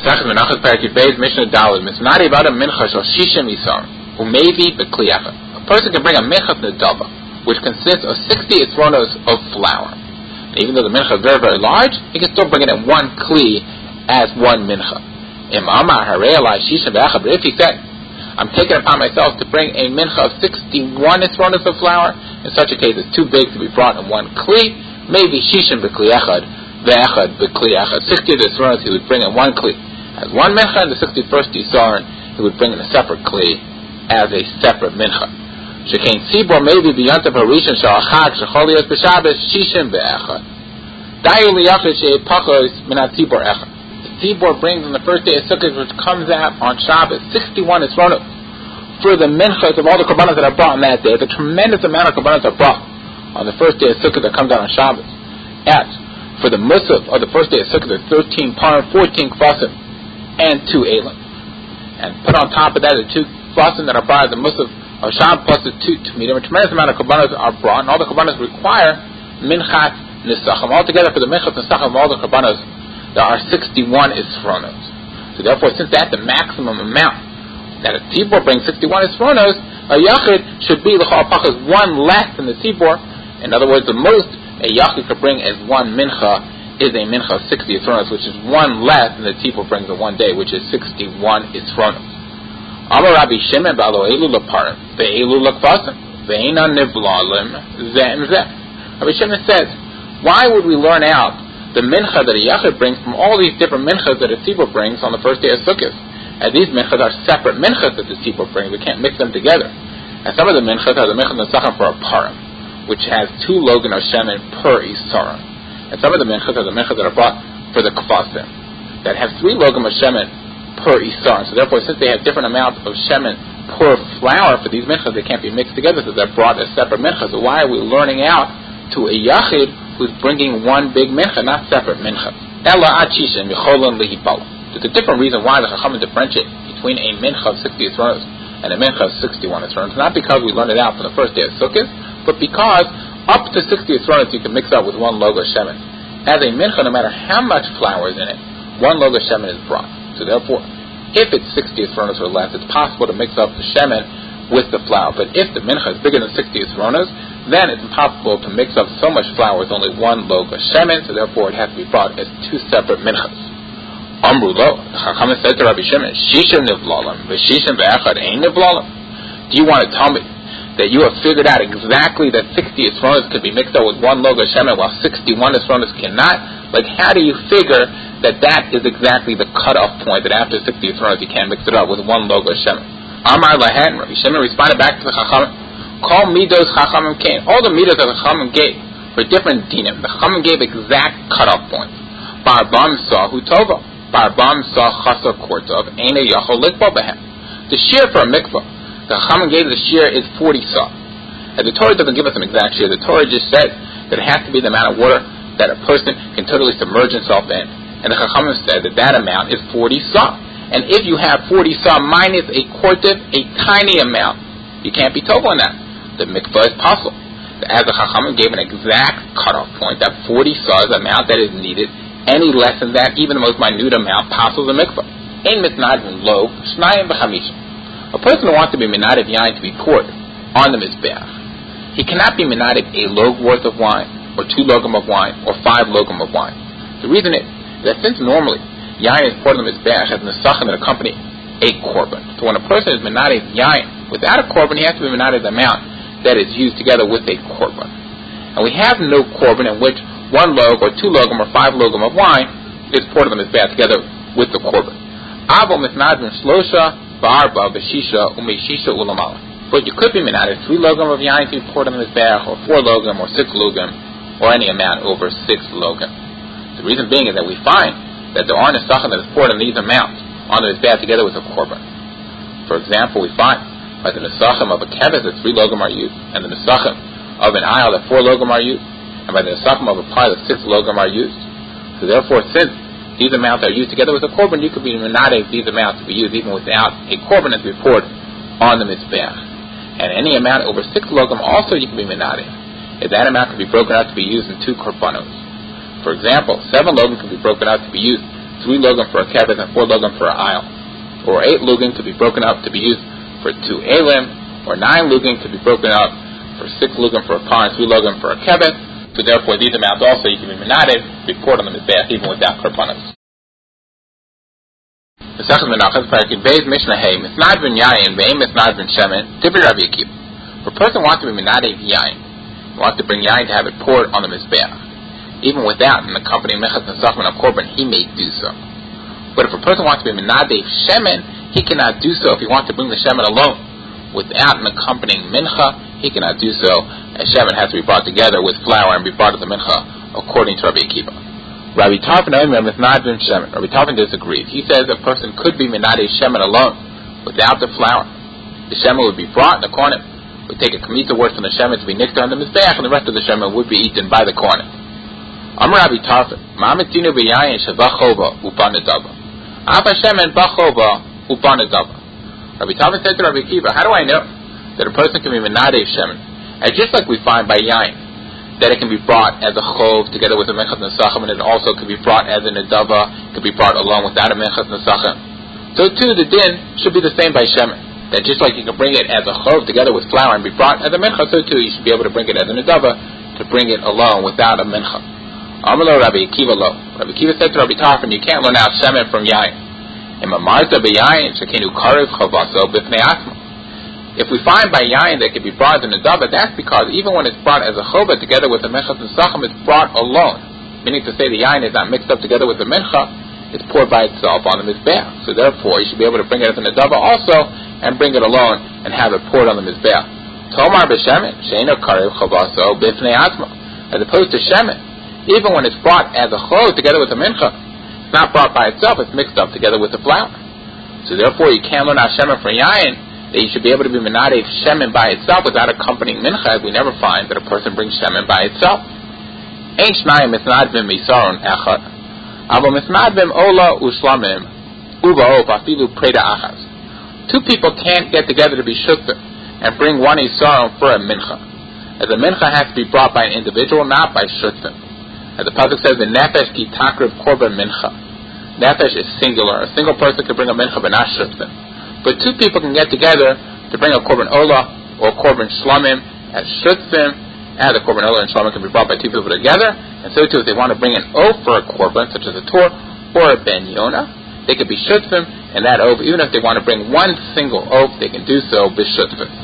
Masechet Menachos Perek Yud Mishnah Daled Misnadi Bada Mincha Shel Shishim Isar Umayvi B'Kli Echad. A person can bring a mincha nedava, which consists of 60 isronos of flour. And even though the mincha is very, very large, he can still bring it in one kli as one mincha. Im Amar Harei Alai Shishim B'Echad. But if he said, I'm taking it upon myself to bring a mincha of 61 isronos of flour, in such a case it's too big to be brought in one kli, maybe Shishim B'Kli Echad, Ve'echad B'Kli Echad. 60 isronos he would bring in one kli as one mincha, and the 61st isaron he would bring in a separate kli as a separate mincha. Shekain tzibor maybe b'yantav harishon shal chag shechol liyos b'Shabbos shishim be'echad. Dayu liyachid she'epachos min hatzibor echad. The tzibor brings on the first day of Sukkot, which comes out on Shabbos, 61 isronos for the minchas of all the korbanos that are brought on that day. The tremendous amount of korbanos are brought on the first day of Sukkot that comes out on Shabbos. As for the musaf of the first day of Sukkot, there's 13 parim, 14 kvasim, and 2 elim. And put on top of that the 2 kvasim that are brought as the musaf of Shabbos plus the 2 tamidim. A tremendous amount of korbanos are brought, and all the korbanos require minchat nisachim. Altogether, for the minchat nisachim of all the korbanos, there are 61 isronos. So therefore, since that's the maximum amount that a tzibor brings, 61 isronos, a yachid should be l'chol pachas one less than the tzibor. In other words, the most a yachid could bring as one mincha is a mincha of 60 isronos, which is one less than the tzibor brings in one day, which is 61 isronos. Amar Rabbi Shimon b'alo elu l'parim ve'elu l'kvasim ve'ena nivlalim zeh zeh. Rabbi Shimon says, why would we learn out the mincha that a yachid brings from all these different minchas that a tzibor brings on the first day of Sukkot? And these minchas are separate minchas that the tzibor brings. We can't mix them together. And some of the minchas are the minchas nesachim for a parim, which has 2 logan of shemen per isaron. And some of the minchas are the minchas that are brought for the kvasim, that have 3 logan of shemen per isaron. So therefore, since they have different amounts of shemen per flour for these minchas, they can't be mixed together, so they're brought as separate minchas. So why are we learning out to a yachid who's bringing one big mincha, not separate minchas? Ella achishem yicholon lihipal. There's a different reason why the chachamim differentiate between a mincha of 60 isronos and a mincha of 61 isronos. Not because we learned it out for the first day of Sukkot, but because up to 60 isronos you can mix up with 1 log of shemen. As a mincha, no matter how much flour is in it, 1 log of shemen is brought. So therefore, if it's 60 isronos or less, it's possible to mix up the shemen with the flour. But if the mincha is bigger than 60 isronos, then it's impossible to mix up so much flour with only 1 log of shemen. So therefore, it has to be brought as 2 separate minchas. Amru lo, the Chachamim said to Rabbi Shimon, Shishim nivlalim, v'shishim ve'echad ein nivlalim. Do you want to tell me that you have figured out exactly that 60 isronos can be mixed up with 1 log of shemen while 61 isronos cannot? Like, how do you figure that is exactly the cutoff point, that after 60 isronos you can't mix it up with 1 log of shemen? Amar lahen, Rabbi Shimon responded back to the Chachamim, call midos Chachamim kain. All the midos that the Chachamim gave were different dinim. The Chachamim gave exact cutoff points. Barbam saw hu tova. Barbam saw chasa kortov. Eina yachol likbo behem. The shear for a mikvah, the Chachamim gave the shear is 40 saw. And the Torah doesn't give us an exact shear. The Torah just says that it has to be the amount of water that a person can totally submerge himself in. And the Chachamim said that amount is 40 saw. And if you have 40 saw minus a kortiv, a tiny amount, you can't be total on that. The mikvah is possible. As the Chachamim gave an exact cutoff point, that 40 saw is the amount that is needed. Any less than that, even the most minute amount, passes the mikvah. Ein mitnadin lo, shnayim b'chamisha. A person who wants to be minativ yain to be poured on the mizbeach, he cannot be minativ a log worth of wine, or 2 logam of wine, or 5 logam of wine. The reason is that since normally yain is poured on the mizbeach as nesachim that accompany a korban. So when a person is minativ yain without a korban, he has to be minativ the amount that is used together with a korban. And we have no korban in which 1 log or 2 logam or 5 logam of wine is poured on the mizbeach together with the korban. Avo mitnadin shlosha ba'arba b'shisha u'meishisha u'lamala. But you could be minativ 3 logam of yain to be poured on the mizbeach, or 4 logam or 6 logam, or any amount over 6 logam. The reason being is that we find that there are nesachim that is poured in these amounts on the mizbeach together with a korban. For example, we find by the nesachim of a keves that 3 logam are used, and the nesachim of an aisle that 4 logam are used, and by the nesachim of a pie that 6 logam are used. So therefore, since these amounts are used together with a korban, you could be minativ these amounts to be used even without a korban to be poured on the mizbeach. And any amount over 6 logam also you can be minativ, if that amount could be broken out to be used in 2 korbanos. For example, 7 logam could be broken out to be used 3 lugim for a kevet, and 4 lugim for an aisle. Or 8 lugim to be broken up to be used for 2 elim, or 9 lugim to be broken up for 6 lugim for a pawn, 3 lugim for a kevet. So therefore, these amounts also you can be menadev, report on the mizbeach even without korbanos. Mesachas Menachos, Parakin Beis Mishnah Hey, Misnad ben Yayin, Ve'im Misnad ben Shemen, Dibri Rabbi Akiva. If a person wants to be menadev yayin, he wants to bring yayin to have it poured on the mizbeach, even without an accompanying mechas nesachman of korban, he may do so. But if a person wants to be menadev shemen, he cannot do so if he wants to bring the shemen alone without an accompanying mincha. He cannot do so, as shemen has to be brought together with flour and be brought to the mincha, according to Rabbi Akiva. Rabbi Tarfon Rabbi Tarfon disagrees. He says a person could be menadev shemen alone without the flour. The shemen would be brought, the kohanim would take a kamita worth from the shemen to be nixed on the mizbeach, and the rest of the shemen would be eaten by the kohanim. Amar Rabbi Tarfon, Ma'ametinu b'yayin shebachova upanedava. Afa shemen bachova upanedava. Rabbi Tarfon said to Rabbi Akiva, how do I know that a person can be menadev shemen? And just like we find by yayin, that it can be brought as a chov together with a menchas nesachim, and it also can be brought as a nedava, can be brought along without a menchas nesachim. So too, the din should be the same by shemen. That just like you can bring it as a chov together with flour and be brought as a mincha, so too you should be able to bring it as a nedava, to bring it alone without a mincha. Amalo Rabbi Akiva lo. Rabbi Akiva said to Rabbi Tarfon, you can't learn out shemen from yayin. Imamarta b'yayin shekenu karev chavaso b'fnei atma. If we find by yayin that it can be brought in a nedava, that's because even when it's brought as a chova together with the minchas nesachim, it's brought alone. Meaning to say the yayin is not mixed up together with the mincha, it's poured by itself on the mizbeach. So therefore, you should be able to bring it as a nedava also, and bring it alone and have it poured on the mizbeach. Tomar b'shemen she'eno karev chavaso b'fnei atma. As opposed to shemen, even when it's brought as a chov together with the mincha, it's not brought by itself, it's mixed up together with the flour. So therefore, you can't learn out shemen from yayin that you should be able to be menadev shemen by itself without accompanying mincha. We never find that a person brings shemen by itself. Ein shnayim misnadvim misaron echad, avo misnadvim ola ushlamim ubaof afilu preda achas. 2 people can't get together to be shutzer and bring one isaron for a mincha, as a mincha has to be brought by an individual, not by shutzer. As the pasuk says, the nefesh ki takriv korban mincha. Nefesh is singular. A single person can bring a mincha but not shutzer. But 2 people can get together to bring a korban ola or korban shlamim as shutzim, and the korban ola and shlamim can be brought by 2 people together. And so too, if they want to bring an oath for a korban, such as a tor or a ben yonah, they could be shutzim, and that oath, even if they want to bring one single oath, they can do so b'shutzim.